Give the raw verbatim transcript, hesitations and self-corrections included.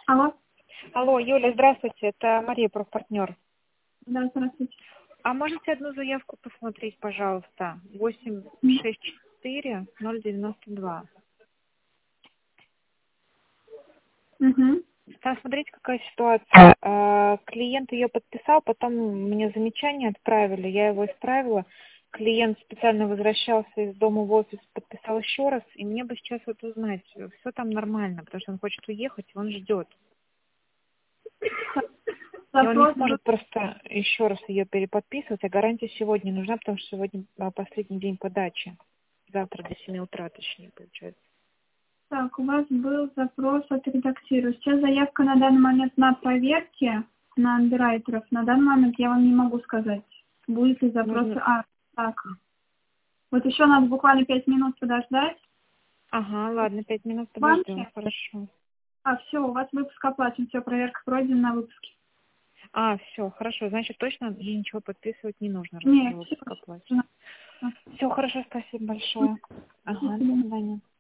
Алло. Алло, Юля, здравствуйте, это Мария, профпартнер. Да, здравствуйте. А можете одну заявку посмотреть, пожалуйста? восемь шесть четыре ноль девяносто два. Угу. Там смотрите, какая ситуация. А, Клиент ее подписал, потом мне замечание отправили, я его исправила. Клиент специально возвращался из дома в офис, подписал еще раз, и мне бы сейчас вот узнать, все там нормально, потому что он хочет уехать, и он ждет. И он не Запрос был. сможет просто еще раз ее переподписывать, а гарантия сегодня нужна, потому что сегодня а, последний день подачи. Завтра до семи утра, точнее, получается. Так, у вас был запрос от редактирую. Сейчас заявка на данный момент на проверке на андеррайтеров. На данный момент я вам не могу сказать, будет ли запрос. Нужно... А, так. Вот еще надо буквально пять минут подождать. Ага, ладно, пять минут В подождем, банке. хорошо. А, все, у вас выпуск оплачен. Все, проверка пройдена на выпуске. А, все, хорошо, значит, точно ей ничего подписывать не нужно, раз уже Нет, все. выпуск оплачен. Все, хорошо, спасибо большое. Ага, до свидания.